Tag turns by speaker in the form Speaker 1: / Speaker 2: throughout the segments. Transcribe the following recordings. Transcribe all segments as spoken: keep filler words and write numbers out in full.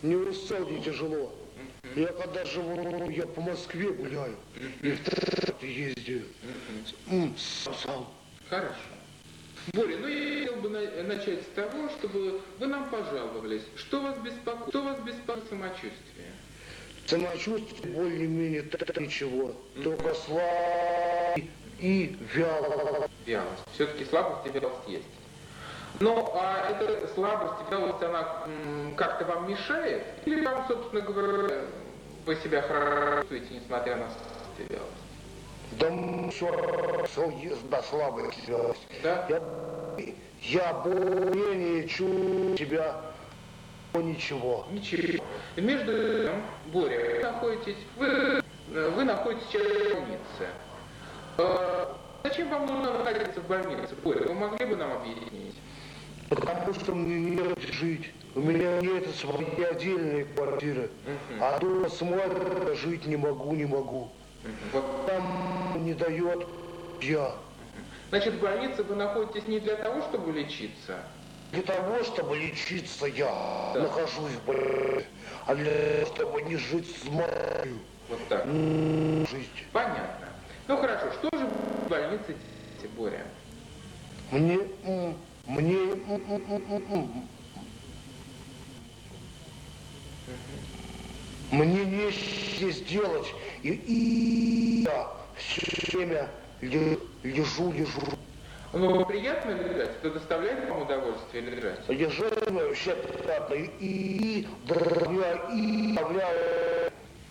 Speaker 1: не устал, не тяжело. Я когда живу, я по Москве гуляю, и в ездию. Сам.
Speaker 2: Хорошо. Боря, ну я хотел бы на- начать с того, чтобы вы нам пожаловались. Что вас беспокоит? Что вас беспокоит самочувствие?
Speaker 1: Самочувствие более-менее так ничего. Только слабость и вялость.
Speaker 2: Вялость. Все-таки слабость и вялость есть. Ну, а эта слабость и вялость, она м, как-то вам мешает? Или вам, собственно говоря, вы себя хорошо чувствуете, несмотря на слабость и вялость?
Speaker 1: Да все, все есть, да слабая связь.
Speaker 2: Да?
Speaker 1: Я, я более-менее чувствую себя, но ничего.
Speaker 2: Ничего. И между тем, Боря, вы находитесь, вы, вы находитесь в больнице. Э, зачем вам нужно находиться в больнице, Боря? Вы могли бы нам объяснить?
Speaker 1: Потому что мне негде жить. У меня нет своей отдельной квартиры.
Speaker 2: Uh-huh.
Speaker 1: А дома смотря жить не могу, не могу.
Speaker 2: Uh-huh. Вот.
Speaker 1: Там не дает я.
Speaker 2: Uh-huh. Значит, в больнице вы находитесь не для того, чтобы лечиться?
Speaker 1: Для того, чтобы лечиться, я
Speaker 2: да.
Speaker 1: нахожусь в больнице, а для того, чтобы не жить с матерью.
Speaker 2: Вот так.
Speaker 1: Жить.
Speaker 2: Понятно. Ну хорошо, что же в больнице делаете, Боря?
Speaker 1: Мне, мне, мне нечего здесь делать, и, и я все время лежу, лежу.
Speaker 2: Ну, приятно лежать? Это доставляет вам удовольствие лежать?
Speaker 1: Лежать вообще приятно, и, и, дробя, и, добавляю.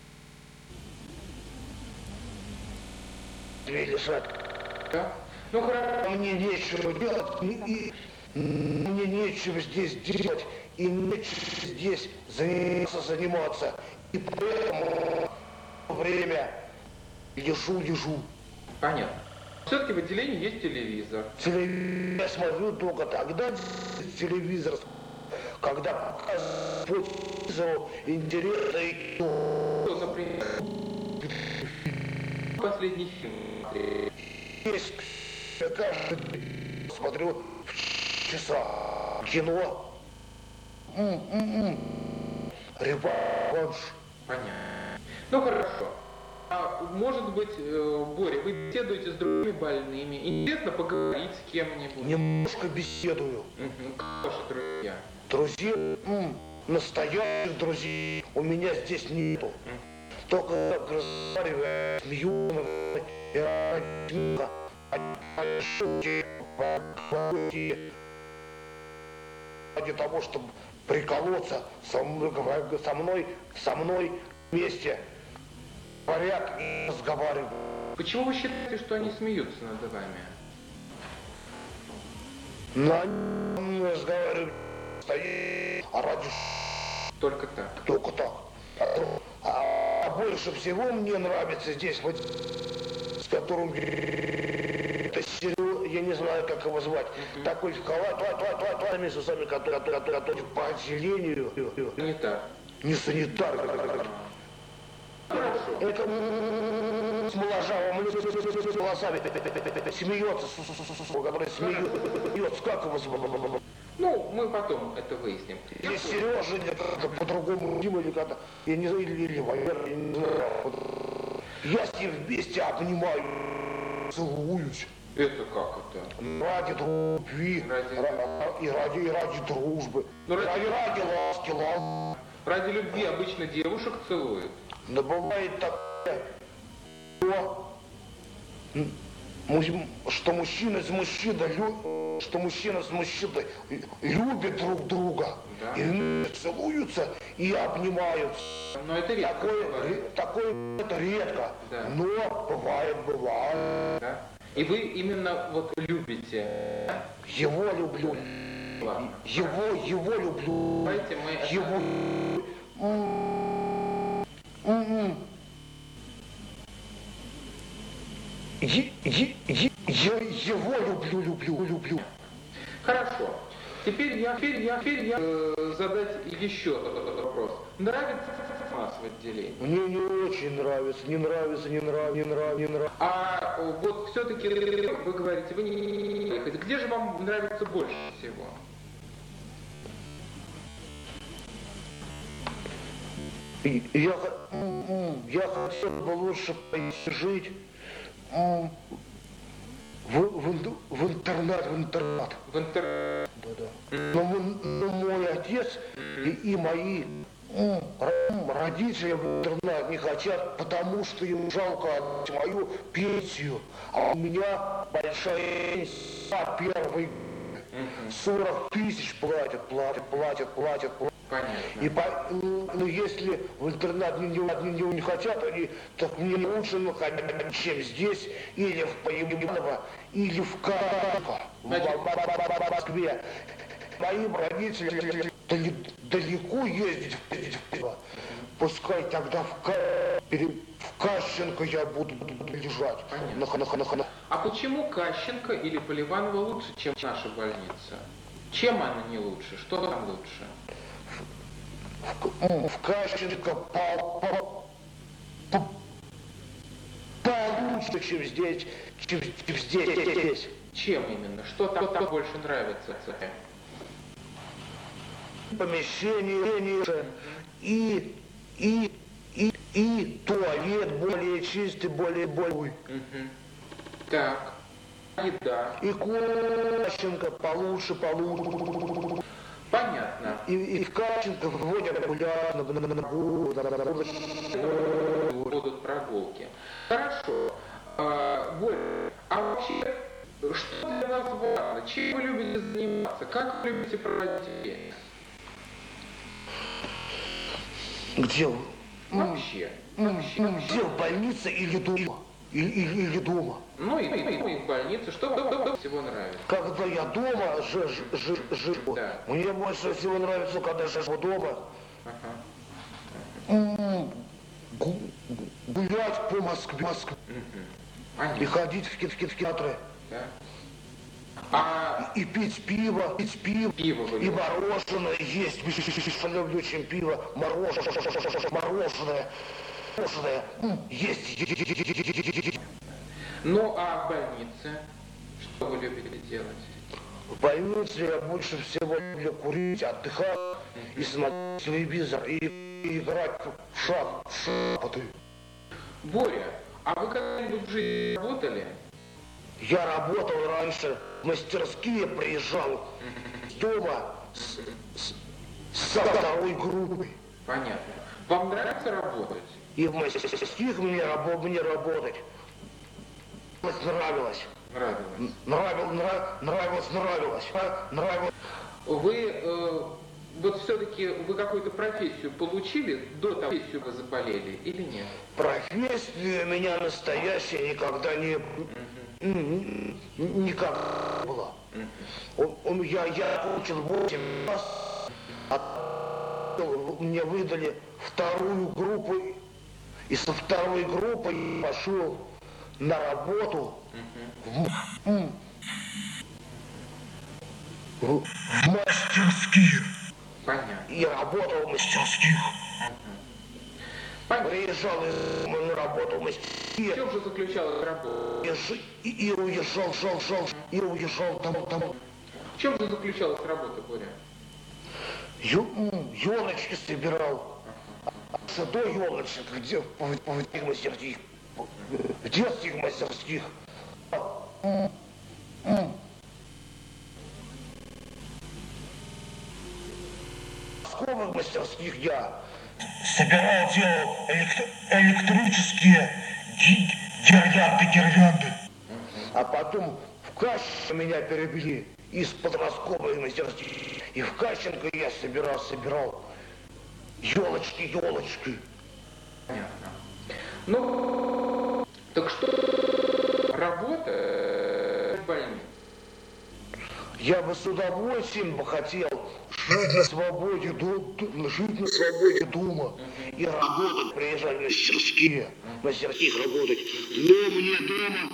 Speaker 1: Лежать.
Speaker 2: Да? Ну, хорошо.
Speaker 1: Мне нечего делать, и, и мне нечего здесь делать, и нечего здесь заниматься, заниматься. И поэтому время лежу, лежу.
Speaker 2: Понятно. Все-таки в отделении есть телевизор.
Speaker 1: Телевизор я смотрю только тогда телевизор, когда показывают по телевизору интересное кино.
Speaker 2: Что, например, последний фильм?
Speaker 1: Есть, я каждый день смотрю в часа кино. М-м-м. Реванш.
Speaker 2: Понятно. Ну хорошо. А может быть, Боря, вы беседуете с другими больными? Интересно поговорить с кем-нибудь?
Speaker 1: Немножко беседую.
Speaker 2: Угу. Как ваши друзья?
Speaker 1: Друзья, м, настоящих друзей у меня здесь нету. Только как разговариваю, смею, ради того, чтобы приколоться со мной, со мной, со мной вместе. Говорят и разговаривают.
Speaker 2: Почему вы считаете, что они смеются над вами?
Speaker 1: На они разговаривают, стоит, а ради
Speaker 2: Только так.
Speaker 1: только так. А, а больше всего мне нравится здесь вот, с которым это Серега, я не знаю, как его звать, uh-huh. такой в халат, с усами, который, который, который по отделению.
Speaker 2: Санитар.
Speaker 1: Не санитар.
Speaker 2: Хорошо.
Speaker 1: Это с моложавым с волосами смеется, который смеется, как его звать?
Speaker 2: Ну, мы потом это выясним.
Speaker 1: Или Сережа, или как-то по-другому, Дима, или как-то, я не знаю, или, или Валера, я не знаю. Я с ним вместе обнимаю, целуюсь.
Speaker 2: Это как это?
Speaker 1: Ради любви,
Speaker 2: ради...
Speaker 1: и, ради, и ради дружбы,
Speaker 2: ну, ради...
Speaker 1: ради, ради ласки, ласки.
Speaker 2: Ради любви обычно девушек целуют.
Speaker 1: Да бывает такое, что мужчина с мужчиной, что мужчина с мужчиной любят друг друга,
Speaker 2: да.
Speaker 1: И целуются и обнимаются.
Speaker 2: Но это редко.
Speaker 1: Такое, такое это редко,
Speaker 2: да.
Speaker 1: Но бывает, бывает.
Speaker 2: Да. И вы именно вот любите?
Speaker 1: Его люблю.
Speaker 2: Ладно.
Speaker 1: Его, его люблю.
Speaker 2: Давайте мы...
Speaker 1: Его... Е, е, е, я его люблю, люблю, люблю.
Speaker 2: Хорошо. Теперь я, теперь я, теперь я э, задать еще вопрос. Нравится нас в отделении?
Speaker 1: Мне не очень нравится, не нравится, не нравится, не нравится, не нравится.
Speaker 2: А вот все-таки вы говорите, вы не ехать. Где же вам нравится больше всего?
Speaker 1: Я, я хотел бы лучше жить в, в, в интернат, в интернат.
Speaker 2: В интернат.
Speaker 1: Да, да. Но, но мой отец и, и мои родители в интернат не хотят, потому что им жалко отдать мою пенсию. А у меня большая пенсия, первый сорок тысяч платят, платят, платят, платят, платят.
Speaker 2: Понятно.
Speaker 1: И по, ну, если в интернат не, не, не, не хотят, они, так мне лучше находить, чем здесь, или в Поебаново, или в Карпа, в, в Москве. Моим родителям далеко ездить, пускай тогда в, в Кащенко я буду, буду лежать. На, на, на, на.
Speaker 2: А почему Кащенко или Поливанова лучше, чем наша больница? Чем она не лучше? Что там лучше?
Speaker 1: В, в Кащенко по, по, по, получше, чем здесь, чем, чем здесь.
Speaker 2: Чем именно? Что там, там больше нравится?
Speaker 1: Помещение и, и, и, и туалет более чистый, более более.
Speaker 2: Угу. Так. Еда.
Speaker 1: И Кащенко получше, получше.
Speaker 2: Понятно.
Speaker 1: И, и в Кащенко вводят регулярно,
Speaker 2: будут прогулки. Хорошо. А, Боря, а вообще, что для нас важно? Чем вы любите заниматься? Как вы любите проводить время?
Speaker 1: Где?
Speaker 2: Вообще. Вообще.
Speaker 1: Где, в больнице или дома? Или, или, или дома?
Speaker 2: Ну и, и, и в больнице. Что вам всего нравится?
Speaker 1: Когда я дома ж, ж, ж, живу,
Speaker 2: да.
Speaker 1: Мне больше всего нравится, когда я живу дома.
Speaker 2: Ага.
Speaker 1: Гулять по Москве, Москве.
Speaker 2: Угу.
Speaker 1: И ходить в, в, в кинотеатры.
Speaker 2: Да. А...
Speaker 1: И, и пить пиво, пить пиво,
Speaker 2: пиво
Speaker 1: и мороженое есть. Я люблю, чем пиво, мороженое, мороженое, мороженое есть.
Speaker 2: Ну а в больнице что вы любите делать?
Speaker 1: В больнице я больше всего люблю курить, отдыхать и смотреть телевизор, и, и играть в шах, в шахматы.
Speaker 2: Боря, а вы когда-нибудь в жизни работали?
Speaker 1: Я работал раньше, в мастерские приезжал с дома с, с, со второй группой.
Speaker 2: Понятно. Вам нравится работать?
Speaker 1: И в мастерских мне, рабо, мне работать нравилось.
Speaker 2: Нравилось.
Speaker 1: Нравилось, нрав, нравилось, нравилось. Нравилось.
Speaker 2: Вы, э, вот все-таки, вы какую-то профессию получили до того, как вы заболели, или нет?
Speaker 1: Профессия у меня настоящая никогда не... Uh-huh. Никогда не было. Uh-huh. Он, я, я получил восемь раз, а мне выдали вторую группу, и со второй группой я пошел на работу uh-huh. в, в, в мастерские.
Speaker 2: Понятно.
Speaker 1: И работал в мастерских.
Speaker 2: Понятно.
Speaker 1: Приезжал из на работу в мастерские.
Speaker 2: В чем же заключалась работа?
Speaker 1: И, и уезжал, жал, жал, и уезжал там, там.
Speaker 2: В чем же заключалась работа, Боря?
Speaker 1: Ё, елочки собирал. А до елочек, где в, в, в мастерских, в детских мастерских. В школьных мастерских я собирал, делал электро электрические гирлянды, гирлянды. А потом в Кащенко меня перевели из подростковой мастерских. И в Кащенко я собирал, собирал елочки, елочки.
Speaker 2: Понятно. Ну, так что работа в больнице?
Speaker 1: Я бы с удовольствием бы хотел жить на свободе, жить на свободе дома uh-huh. и работать, приезжать в мастерские, в мастерских работать. Но мне дома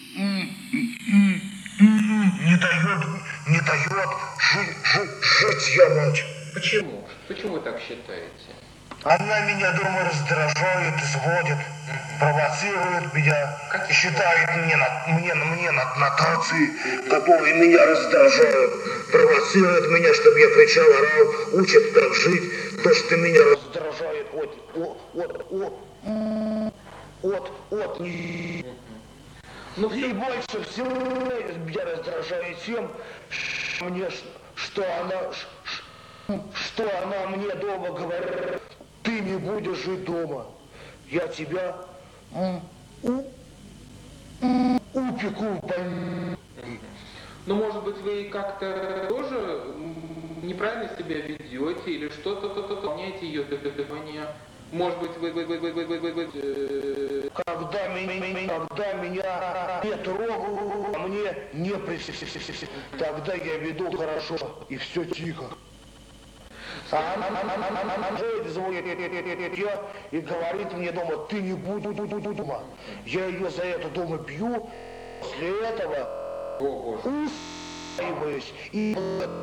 Speaker 1: не дает, не дает жить, жить, жить я мать.
Speaker 2: Почему? Почему вы так считаете?
Speaker 1: Она меня дома раздражает, изводит, провоцирует меня, считает мне, на, мне, мне на, нотации, которые меня раздражают, провоцирует меня, чтобы я кричал, орал, учит как жить. То, что меня раздражает от, от, от, от, от, не... Ну, и больше всего меня раздражает тем, мне, что она, что она мне дома говорит. Ты не будешь жить дома. Я тебя м, у, м, упеку в больницу.
Speaker 2: Ну, может быть, вы как-то тоже неправильно себя ведете или что-то, то-то, выполняете ее требования. Может быть, вы, вы, вы, вы, вы, вы, вы, вы э...
Speaker 1: когда, меня, когда меня не трогают, а мне не присоединяются, тогда я веду хорошо и все тихо. А она, она, она, она, она, она звонит и говорит мне дома, ты не будешь дома. Я ее за это дома бью, после этого успокаиваюсь и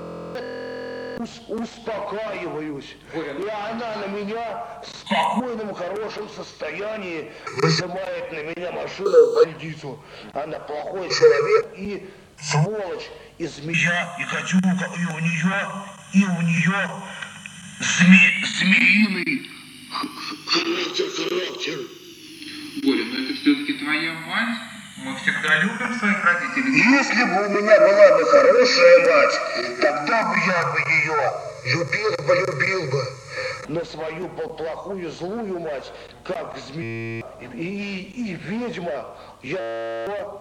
Speaker 1: успокаиваюсь. И она на меня в спокойном, хорошем состоянии вызывает на меня машину в больницу. Она плохой человек и сволочь, и змея, и гадюка, и у нее, и у нее Зме... змеиный характер, характер.
Speaker 2: Боря, но это все-таки твоя мать. Мы всегда любим своих родителей.
Speaker 1: Если бы у меня была бы хорошая мать, тогда бы я бы ее любил бы, любил бы. Но свою плохую, злую мать, как змея и, и, и ведьма, я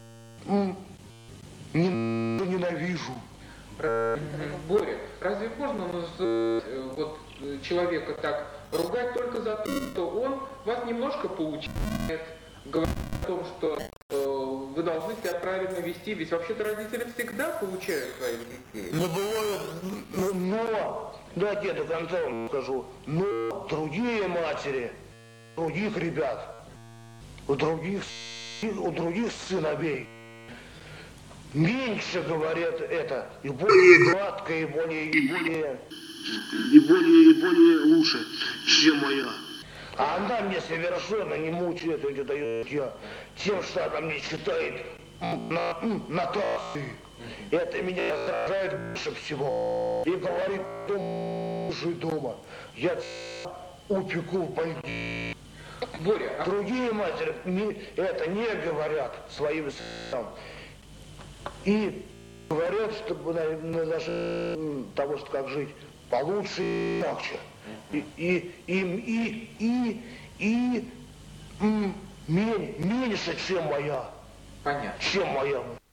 Speaker 1: не, ненавижу.
Speaker 2: Боря, разве можно вот человека так ругать только за то, что он вас немножко поучает, говорит о том, что э, вы должны себя правильно вести, ведь вообще-то родители всегда поучают своих детей.
Speaker 1: Но бывает, но, но, дайте я до конца вам скажу, но другие матери, других ребят, у других, у других сыновей, меньше говорят это, и более гладко, и более, и более, и более, и более лучше, чем моя. А она мне совершенно не мучает, это дает я, тем, что она мне читает на, нотации. Это меня раздражает больше всего. И говорит, жить дома, я упеку в больнице.
Speaker 2: Боря, а...
Speaker 1: Другие матери не, это не говорят своим сынам. И говорят, чтобы на, на наше того, что как жить, получше и легче. И, и, и, и, и, и, и меньше, чем моя.
Speaker 2: Понятно.
Speaker 1: Чем моя.